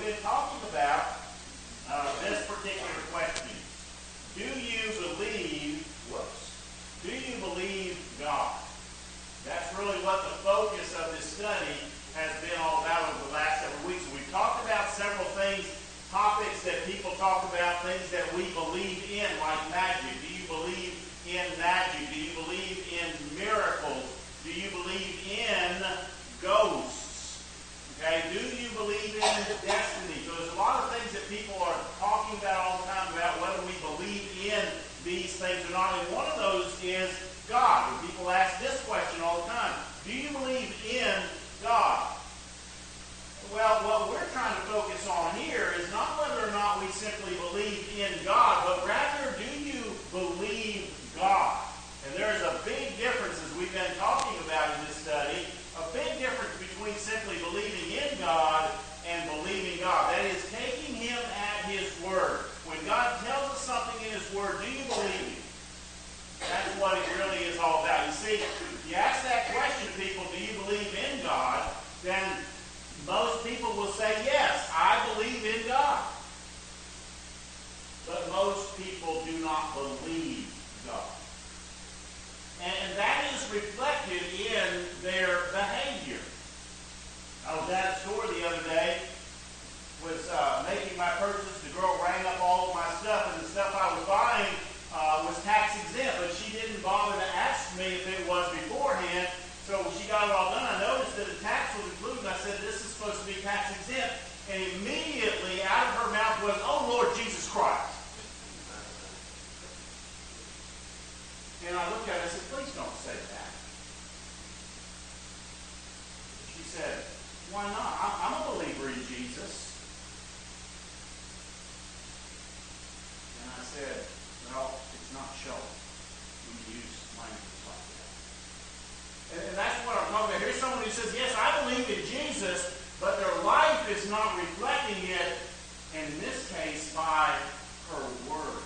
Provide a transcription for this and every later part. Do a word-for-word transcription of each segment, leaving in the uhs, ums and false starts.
been talking about uh, this particular question. Do you believe, whoops, do you believe God? That's really what the focus of this study has been all about over the last several weeks. We've talked about several things, topics that people talk about, things that we believe in, like magic. Do you believe in magic? Do you believe in miracles? Do you believe in ghosts? Okay, do you believe in destiny? So there's a lot of things that people are talking about all the time about whether we believe in these things or not. And one of those is God. When people ask this question all the time, do you believe in God? Well, what we're trying to focus on here is not whether or not we simply believe in God, but rather, do you believe God? And there's a big difference, as we've been talking about in this study, a big difference between simply believing in God and believing God. That is, taking Him at His word. When God tells us something in His word, do you believe Him? That's what it really is all about. You see, if you ask that question to people, do you believe in God? Then most people will say, yes, I believe in God. But most people do not believe God. And that is reflected in their behavior. I was at a store the other day, was uh, making my purchase. The girl rang up all of my stuff, and the stuff I was buying uh, was tax exempt, but she didn't bother to ask me if it was beforehand. So she got it all done. I noticed that the tax was included, and I said, this is supposed to be tax exempt. And immediately out of her mouth was, oh, Lord Jesus Christ. And I looked at her and I said, please don't say that. She said, why not? I'm a believer in Jesus. And I said, well, it's not showing when you use language like that. And, and that's what I'm talking about. Here's someone who says, yes, I believe in Jesus, but their life is not reflecting it, and in this case, by her words.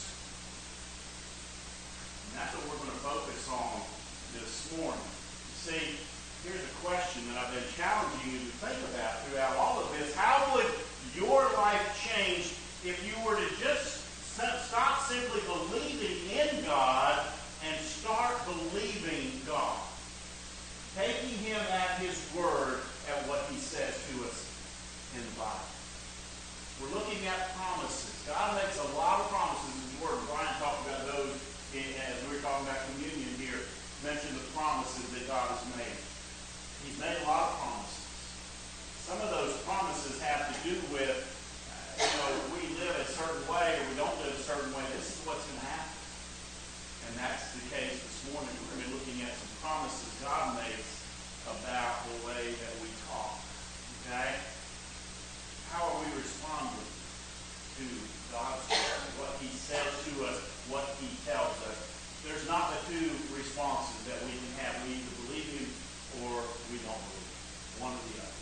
And that's what we're going to focus on this morning. You see, here's a question that I've been challenging you to think about throughout all of this. How would your life change if you were to just stop simply believing in God and start believing God? Taking Him at His word, at what He says to us in the Bible. We're looking at promises. God makes a lot of promises in His word. Brian talked about those as we were talking about communion here. Mentioned the promises that God has made. He's made a lot of promises. Some of those promises have to do with, uh, you know, we live a certain way or we don't live a certain way. This is what's going to happen. And that's the case this morning. We're going to be looking at some promises God makes about the way that we talk. Okay? How are we responding to God's word, what He says to us, what He tells us? There's not the two responses that we can have. We either believe Him or we don't believe Him. One or the other.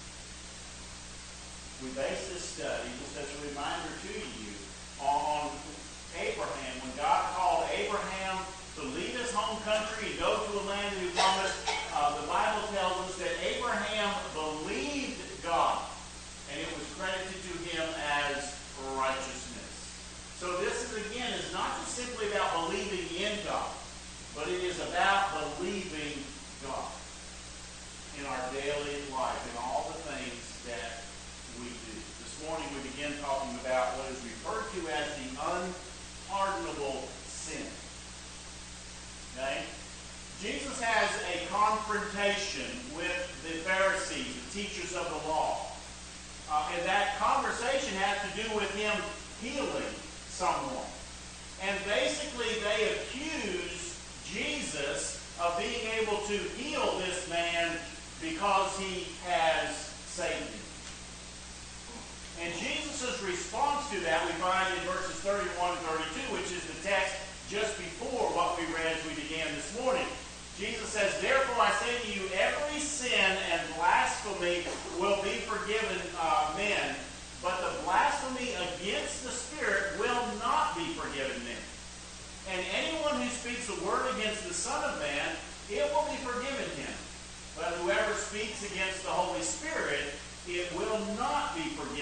We base this study, just as a reminder to you, on Abraham. When God called Abraham to leave his home country and go to a land that He promised, uh, the Bible tells us that Abraham believed God, and it was credited to him as righteousness. So this is, again, is not just simply about believing in God, but it is about believing God in our daily life, in all the things that we do. This morning we begin talking about what is referred to as the unpardonable sin. Okay? Jesus has a confrontation with the Pharisees, the teachers of the law. Uh, and that conversation has to do with Him healing someone. And basically they accuse Jesus of being able to heal this man because He has saved him. And Jesus' response to that we find in verses thirty-one and thirty-two, which is the text just before what we read as we began this morning. Jesus says, therefore I say to you, every sin and blasphemy will be forgiven uh, men, but the blasphemy against the Spirit will not be forgiven men. And anyone who speaks a word against the Son of Man, it will be forgiven him. But whoever speaks against the Holy Spirit, it will not be forgiven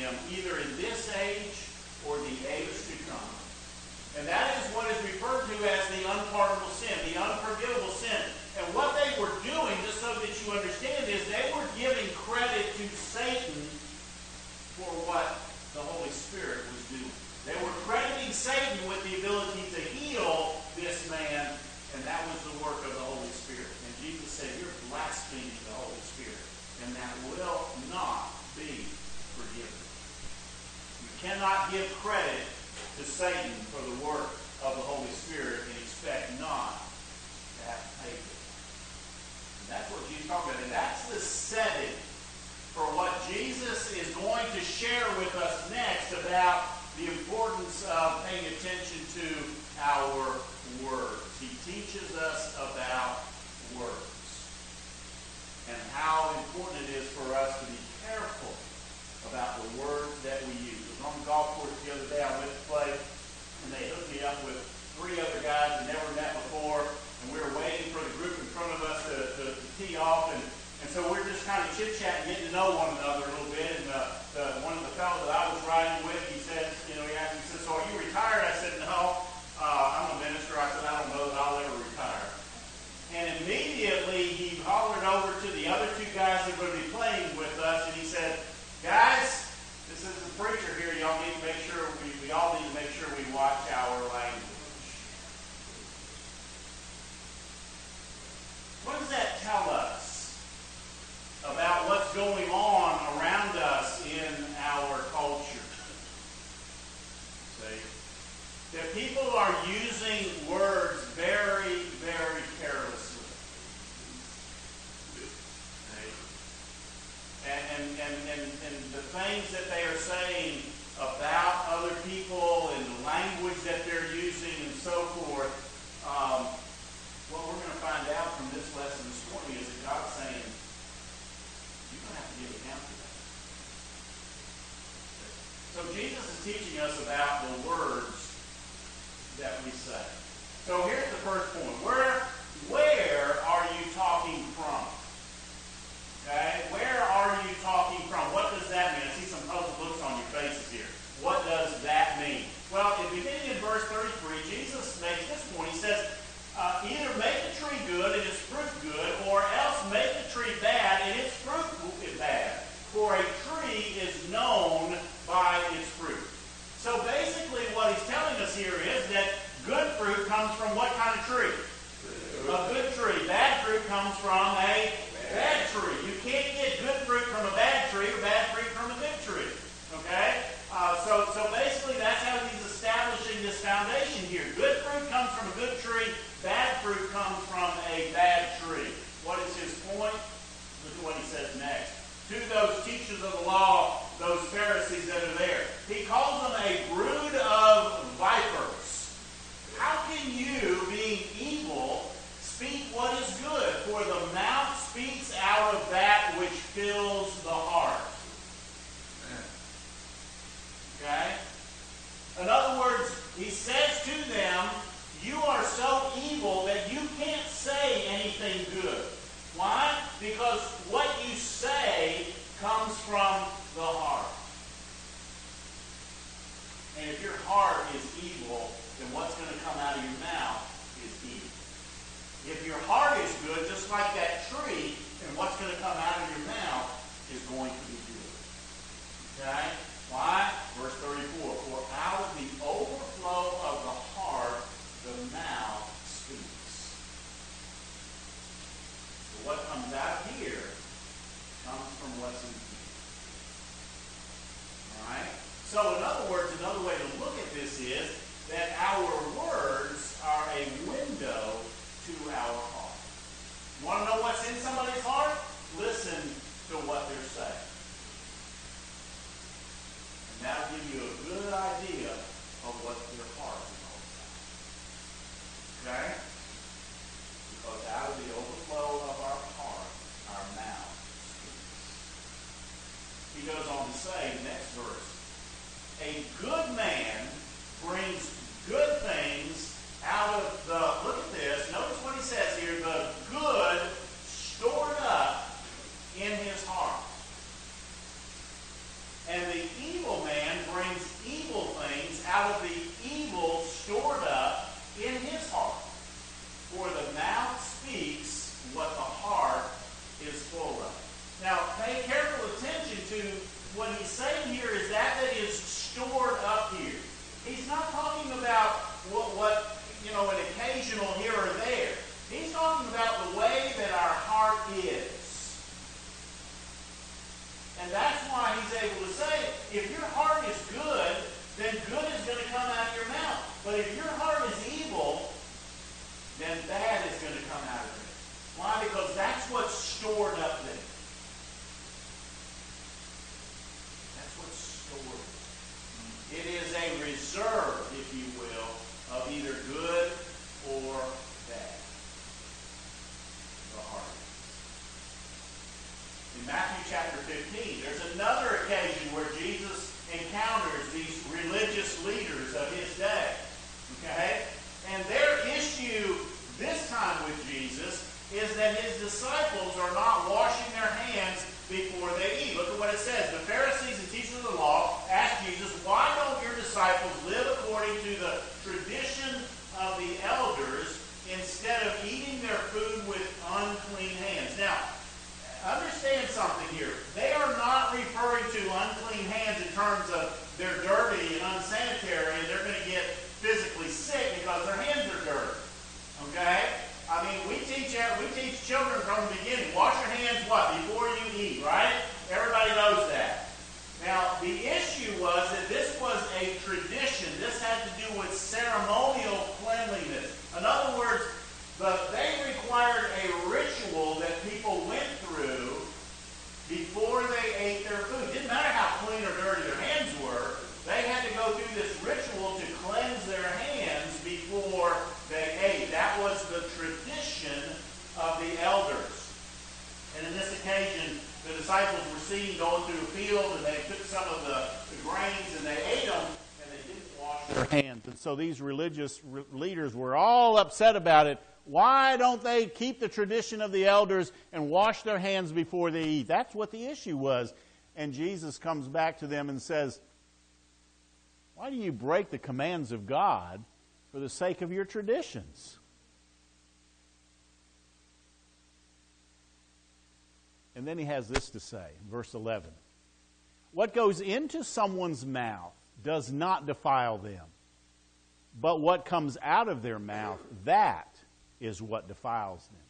him, either in this age or the age to come. And that is what is referred to as the unpardonable sin, the unforgivable sin. And what they were doing, just so that you understand, is they were giving credit to Satan for what the Holy Spirit was doing. They were crediting Satan with the ability to heal this man, and that was the work of the Holy Spirit. And Jesus said, you're blaspheming the Holy Spirit, and that will not be forgiven. You cannot give credit to Satan for the work of the Holy Spirit and expect not to have to pay for it. And that's what Jesus talked about. And that's the setting for what Jesus is going to share with us next about the importance of paying attention to our words. He teaches us about words and how important it is for us to be careful about the words that we use. I was on the golf course the other day. I went to play, and they hooked me up with three other guys that never met before, and we were waiting for the group in front of us to, to, to tee off, and, and so we're just kind of chit-chatting, getting to know one another a little bit, and uh, the, one of the fellows that I was riding with, he said, you know, he asked me, he said, so are you retired? I said, no, uh, I'm a minister. I said, I don't know that I'll ever retire. And immediately he hollered over to the other two guys that were going to be playing with us, and he said, guys, this is the preacher here. Y'all need to make sure, we, we all need to make sure we watch our language. What does that tell us about what's going on around us in our culture? See? That people are using words very, very carelessly. And, and, and, and, and the things that they are saying about other people and the language that they're using and so forth, um, what we're going to find out from this lesson this morning is that God's saying, you're going to have to give account for that. So Jesus is teaching us about the words that we say. So here's the first point. Where, where are you talking from? Okay? Where are you talking from? What does that mean? I see some puzzled looks on your faces here. What does that mean? Well, if beginning in verse thirty-three, Jesus makes this point. He says, uh, either make the tree good and its fruit good, or else make the tree bad and its fruit bad. For a tree is known by its fruit. So basically what he's telling us here is that good fruit comes from what kind of tree? A good tree. Bad fruit comes from a bad tree. You can't get good fruit from a bad tree or bad fruit from a good tree. Okay? Uh, so, so basically that's how he's establishing this foundation here. Good fruit comes from a good tree. Bad fruit comes from a bad tree. What is his point? Look at what he says next. To those teachers of the law, those Pharisees that are there, he calls them a brood of vipers. How can you, being evil, speak what is good? For the mouth speaks out of that which fills the heart. Okay? In other words, he says to them, you are so evil that you can't say anything good. Why? Because what you say comes from the heart. And if your heart is evil, then what's going to come out of your mouth is evil. If your heart is good, just like that tree, then what's going to come out of your mouth is going to be good. Okay? Why? Verse thirty-four, for out of the overflow of the heart, the mouth speaks. So what comes out of here comes from what's in here. Alright? So in other words, another way to look at this is that our words are a window to our heart. You want to know what's in somebody's heart? Listen to what they're saying. And that'll give you a good idea of what their heart is all about. Okay? Because out of the overflow of our heart, our mouth speaks. He goes on to say, next verse, a good man brings good things out of the, look at this, notice what he says here, the good stored up in his heart. And the evil what he's saying here is that that is stored up here. He's not talking about what, what you know, an occasional here or there. He's talking about the way that our heart is. And that's why he's able to say, if your heart is good, then good is going to come out of your mouth. But if your heart is evil, then bad is going to come out of it. Why? Because that's what's stored up there. That's what's stored. It is a reserve, if you will, of either good or bad. The heart. In Matthew chapter fifteen, there's another occasion where Jesus encounters these religious leaders of his day. Okay? And their issue this time with Jesus is that his disciples are not washing their hands before they eat. Look at what it says. The Pharisees and teachers of the law asked Jesus, why don't your disciples live according to the tradition of the elders instead of eating their food with unclean hands? Now, understand something here. They are not referring to unclean hands in terms of they're dirty and unsanitary and they're going to get physically sick because their hands are dirty. Okay? I mean, we teach we teach children from the beginning, wash your hands what? Before you eat, right? Everybody knows that. Now, the issue was that this was a tradition. This had to do with ceremonial cleanliness. In other words, the, they required a ritual that people went through before they ate their food. It didn't matter how clean or dirty their hands were. They had to go through this ritual to cleanse their hands before they ate. That was the tradition of the elders. And in this occasion, the disciples were seen going through a field and they took some of the, the grains and they ate them and they didn't wash their hands. And so these religious re- leaders were all upset about it. Why don't they keep the tradition of the elders and wash their hands before they eat? That's what the issue was. And Jesus comes back to them and says, why do you break the commands of God for the sake of your traditions? And then he has this to say, verse eleven. What goes into someone's mouth does not defile them, but what comes out of their mouth, that is what defiles them.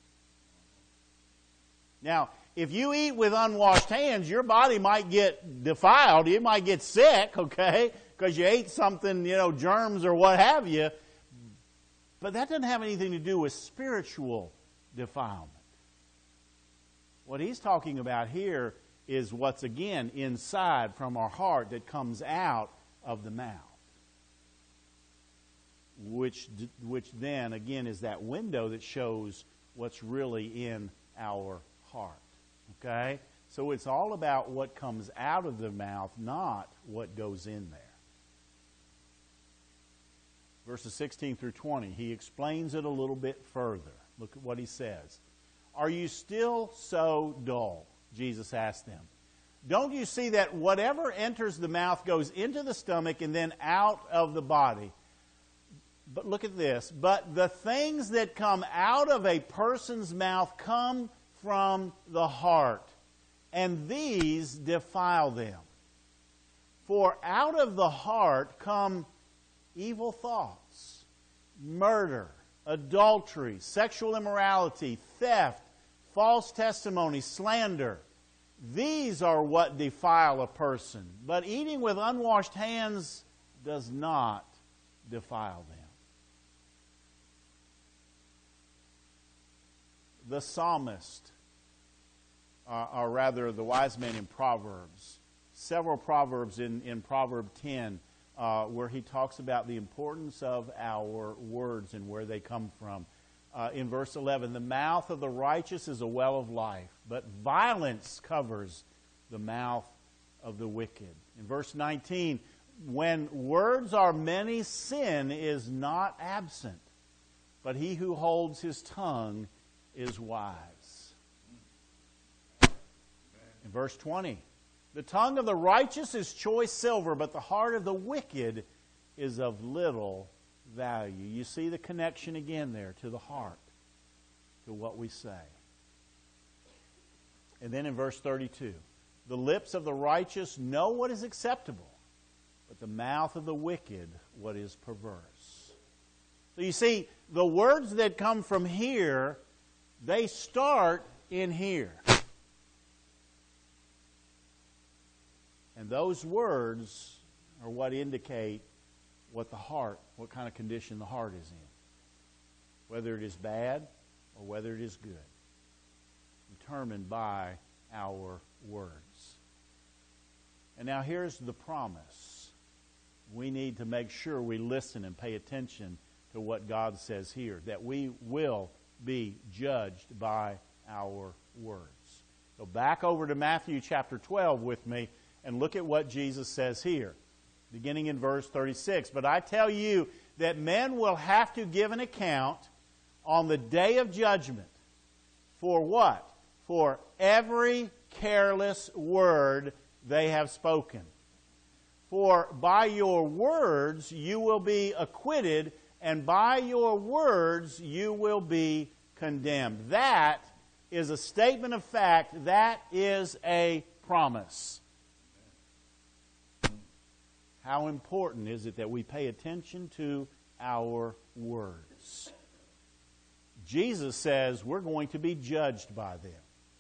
Now, if you eat with unwashed hands, your body might get defiled. You might get sick, okay, because you ate something, you know, germs or what have you. But that doesn't have anything to do with spiritual defilement. What he's talking about here is what's, again, inside from our heart that comes out of the mouth. Which, which then, again, is that window that shows what's really in our heart. Okay? So it's all about what comes out of the mouth, not what goes in there. Verses sixteen through twenty, he explains it a little bit further. Look at what he says. Are you still so dull? Jesus asked them. Don't you see that whatever enters the mouth goes into the stomach and then out of the body? But look at this. But the things that come out of a person's mouth come from the heart, and these defile them. For out of the heart come evil thoughts, murder, adultery, sexual immorality, theft, false testimony, slander. These are what defile a person. But eating with unwashed hands does not defile them. The psalmist, uh, or rather the wise man in Proverbs, several proverbs in, in Proverb ten, uh, where he talks about the importance of our words and where they come from. Uh, in verse eleven, the mouth of the righteous is a well of life, but violence covers the mouth of the wicked. In verse nineteen, when words are many, sin is not absent, but he who holds his tongue is wise. In verse twenty, the tongue of the righteous is choice silver, but the heart of the wicked is of little value. You see the connection again there to the heart, to what we say. And then in verse thirty-two, The lips of the righteous know what is acceptable, but the mouth of the wicked what is perverse. So you see, the words that come from here, they start in here. And those words are what indicate what the heart, what kind of condition the heart is in. Whether it is bad or whether it is good. Determined by our words. And now here's the promise. We need to make sure we listen and pay attention to what God says here. That we will be judged by our words. Go back over to Matthew chapter twelve with me and look at what Jesus says here. Beginning in verse thirty-six. But I tell you that men will have to give an account on the day of judgment. For what? For every careless word they have spoken. For by your words you will be acquitted, and by your words you will be condemned. That is a statement of fact. That is a promise. How important is it that we pay attention to our words? Jesus says we're going to be judged by them.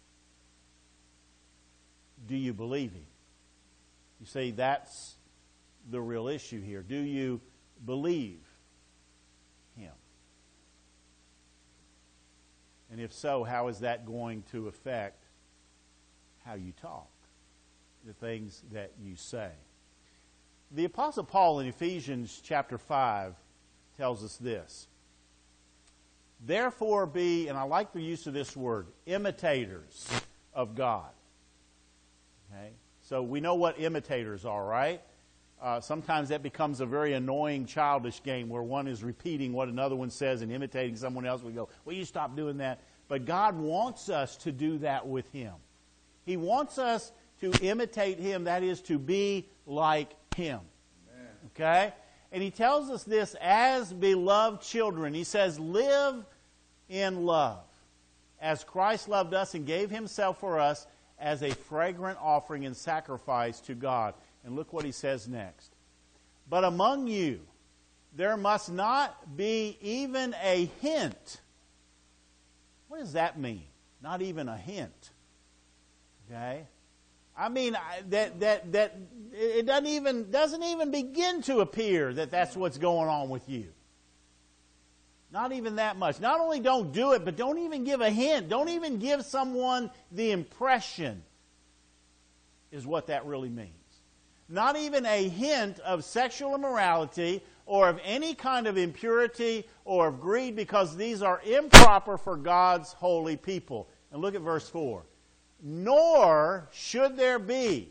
Do you believe Him? You see, that's the real issue here. Do you believe Him? And if so, how is that going to affect how you talk? The things that you say. The Apostle Paul in Ephesians chapter five tells us this. Therefore be, and I like the use of this word, imitators of God. Okay? So we know what imitators are, right? Uh, sometimes that becomes a very annoying, childish game where one is repeating what another one says and imitating someone else. We go, well, you stop doing that. But God wants us to do that with Him. He wants us to imitate Him, that is, to be like Him. Amen. Okay? And He tells us this as beloved children. He says, live in love, as Christ loved us and gave Himself for us as a fragrant offering and sacrifice to God. And look what He says next. But among you, there must not be even a hint. What does that mean? Not even a hint. Okay? I mean, that that that it doesn't even doesn't even begin to appear that that's what's going on with you. Not even that much. Not only don't do it, but don't even give a hint. Don't even give someone the impression, is what that really means. Not even a hint of sexual immorality or of any kind of impurity or of greed, because these are improper for God's holy people. And look at verse four. Nor should there be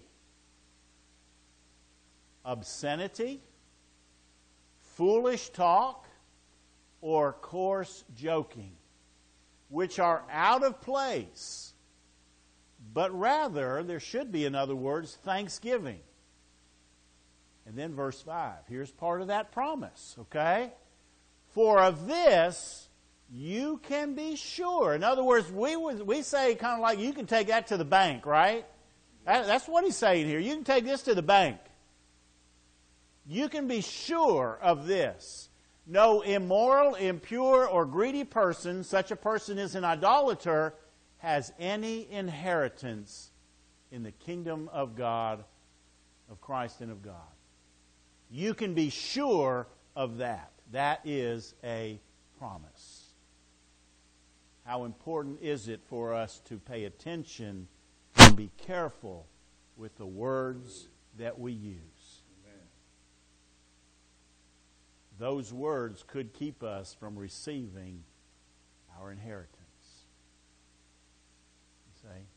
obscenity, foolish talk, or coarse joking, which are out of place, but rather there should be, in other words, thanksgiving. And then verse five. Here's part of that promise, okay? For of this you can be sure. In other words, we we say kind of like you can take that to the bank, right? That, that's what he's saying here. You can take this to the bank. You can be sure of this. No immoral, impure, or greedy person, such a person is an idolater, has any inheritance in the kingdom of God, of Christ and of God. You can be sure of that. That is a promise. How important is it for us to pay attention and be careful with the words that we use? Amen. Those words could keep us from receiving our inheritance. You see?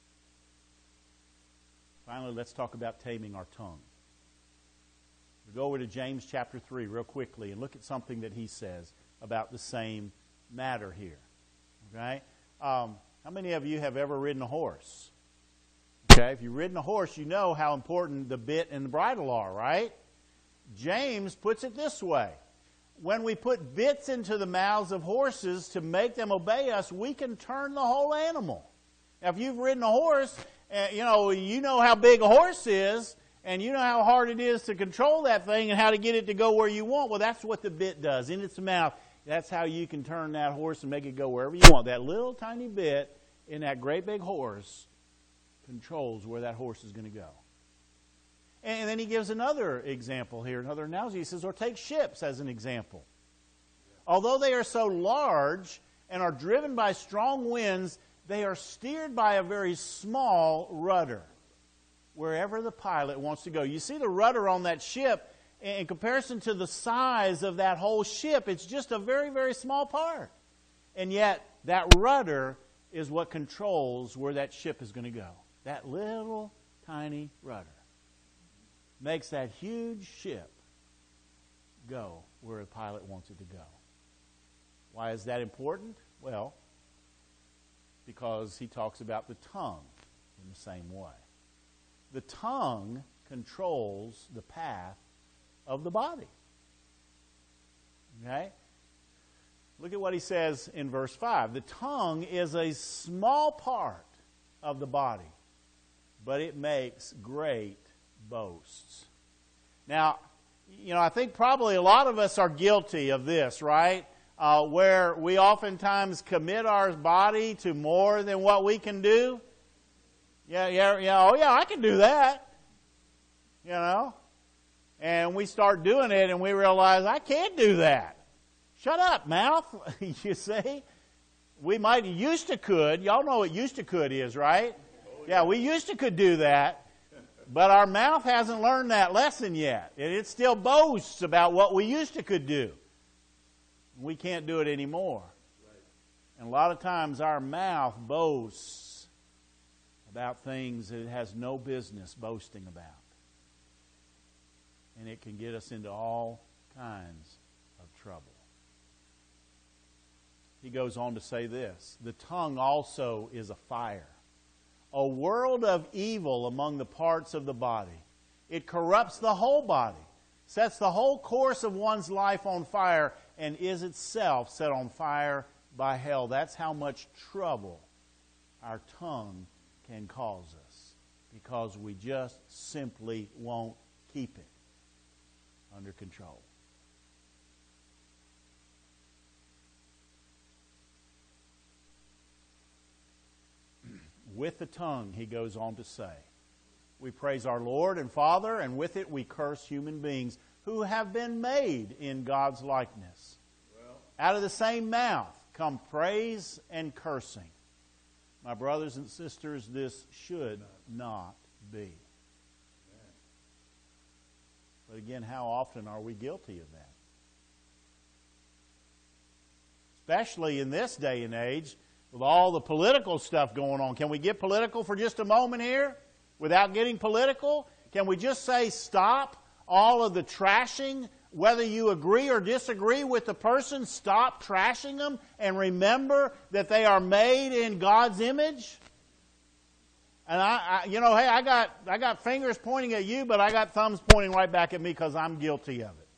Finally, let's talk about taming our tongue. We go over to James chapter three real quickly and look at something that he says about the same matter here. Okay? Um, how many of you have ever ridden a horse? Okay, if you've ridden a horse, you know how important the bit and the bridle are, right? James puts it this way. When we put bits into the mouths of horses to make them obey us, we can turn the whole animal. Now, if you've ridden a horse And, you know, you know how big a horse is, and you know how hard it is to control that thing and how to get it to go where you want. Well, that's what the bit does in its mouth. That's how you can turn that horse and make it go wherever you want. That little tiny bit in that great big horse controls where that horse is going to go. And then he gives another example here, another analogy. He says, or take ships as an example. Although they are so large and are driven by strong winds, they are steered by a very small rudder wherever the pilot wants to go. You see the rudder on that ship, in comparison to the size of that whole ship, it's just a very, very small part. And yet, that rudder is what controls where that ship is going to go. That little tiny rudder makes that huge ship go where the pilot wants it to go. Why is that important? Well, because he talks about the tongue in the same way. The tongue controls the path of the body. Okay? Look at what he says in verse five. The tongue is a small part of the body, but it makes great boasts. Now, you know, I think probably a lot of us are guilty of this, right? Uh, where we oftentimes commit our body to more than what we can do. Yeah, yeah, yeah. Oh, yeah, I can do that. You know? And we start doing it and we realize, I can't do that. Shut up, mouth. You see? We might, used to could. Y'all know what used to could is, right? Oh, yeah. yeah, we used to could do that. But our mouth hasn't learned that lesson yet. It still boasts about what we used to could do. We can't do it anymore. And a lot of times our mouth boasts about things that it has no business boasting about. And it can get us into all kinds of trouble. He goes on to say this, the tongue also is a fire, a world of evil among the parts of the body. It corrupts the whole body, sets the whole course of one's life on fire, and is itself set on fire by hell. That's how much trouble our tongue can cause us, because we just simply won't keep it under control. With the tongue, he goes on to say, we praise our Lord and Father, and with it we curse human beings who have been made in God's likeness. Well, out of the same mouth come praise and cursing. My brothers and sisters, this should not be. But again, how often are we guilty of that? Especially in this day and age, with all the political stuff going on. Can we get political for just a moment here without getting political? Can we just say stop all of the trashing? Whether you agree or disagree with the person, stop trashing them and remember that they are made in God's image. And I, I you know, hey, I got I got fingers pointing at you, but I got thumbs pointing right back at me because I'm guilty of it.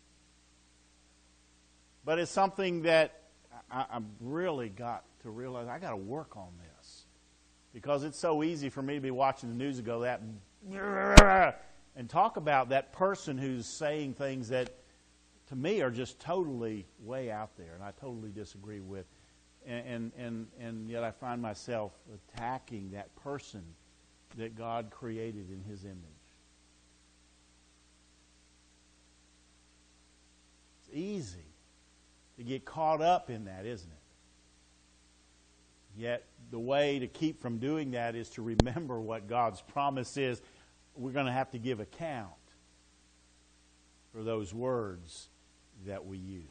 But it's something that I, I've really got to realize I got to work on this, because it's so easy for me to be watching the news and go that and talk about that person who's saying things that to me are just totally way out there and I totally disagree with, and and and, and yet I find myself attacking that person that God created in His image. It's easy to get caught up in that, isn't it? Yet the way to keep from doing that is to remember what God's promise is. We're going to have to give account for those words that we use.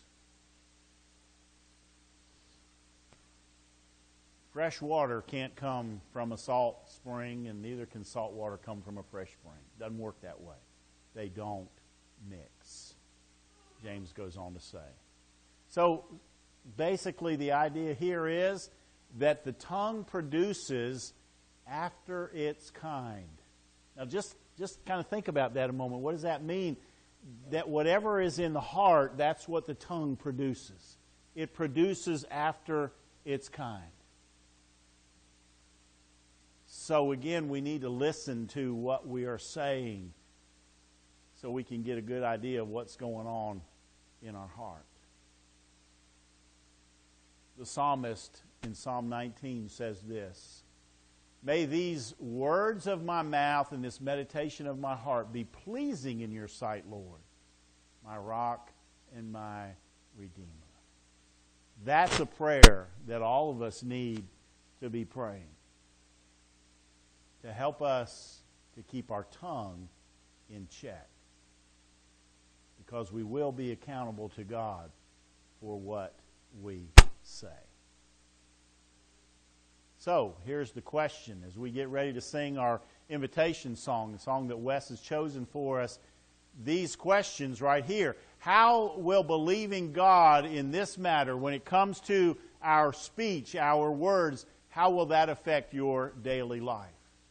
Fresh water can't come from a salt spring, and neither can salt water come from a fresh spring. It doesn't work that way. They don't mix, James goes on to say. So basically the idea here is that the tongue produces after its kind. Now just, just kind of think about that a moment. What does that mean? That whatever is in the heart, that's what the tongue produces. It produces after its kind. So again, we need to listen to what we are saying so we can get a good idea of what's going on in our heart. The psalmist in Psalm nineteen says this, "May these words of my mouth and this meditation of my heart be pleasing in your sight, Lord, my rock and my redeemer." That's a prayer that all of us need to be praying, to help us to keep our tongue in check, because we will be accountable to God for what we say. So, here's the question as we get ready to sing our invitation song, the song that Wes has chosen for us. These questions right here. How will believing God in this matter, when it comes to our speech, our words, how will that affect your daily life?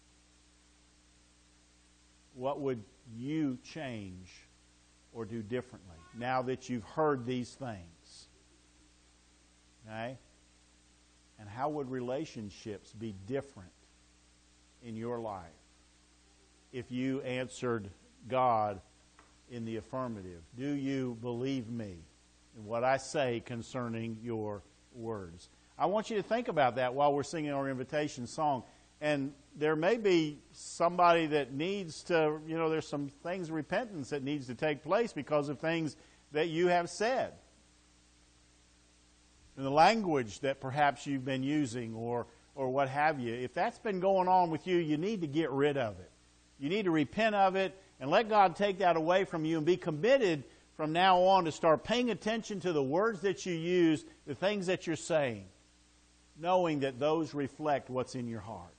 What would you change or do differently now that you've heard these things? Okay? And how would relationships be different in your life if you answered God in the affirmative? Do you believe me in what I say concerning your words? I want you to think about that while we're singing our invitation song. And there may be somebody that needs to, you know, there's some things, repentance that needs to take place because of things that you have said. And the language that perhaps you've been using or, or what have you. If that's been going on with you, you need to get rid of it. You need to repent of it and let God take that away from you and be committed from now on to start paying attention to the words that you use, the things that you're saying, knowing that those reflect what's in your heart.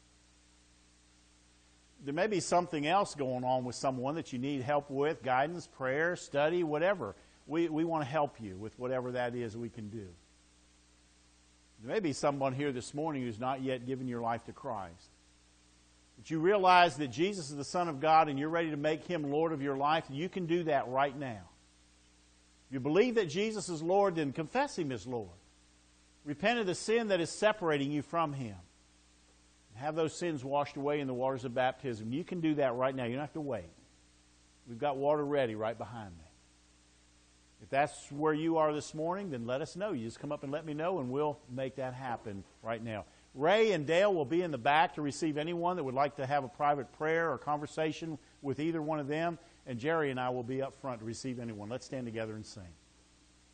There may be something else going on with someone that you need help with, guidance, prayer, study, whatever. We, we want to help you with whatever that is we can do. There may be someone here this morning who's not yet given your life to Christ. But you realize that Jesus is the Son of God and you're ready to make Him Lord of your life, you can do that right now. If you believe that Jesus is Lord, then confess Him as Lord. Repent of the sin that is separating you from Him. Have those sins washed away in the waters of baptism. You can do that right now. You don't have to wait. We've got water ready right behind me. If that's where you are this morning, then let us know. You just come up and let me know, and we'll make that happen right now. Ray and Dale will be in the back to receive anyone that would like to have a private prayer or conversation with either one of them. And Jerry and I will be up front to receive anyone. Let's stand together and sing.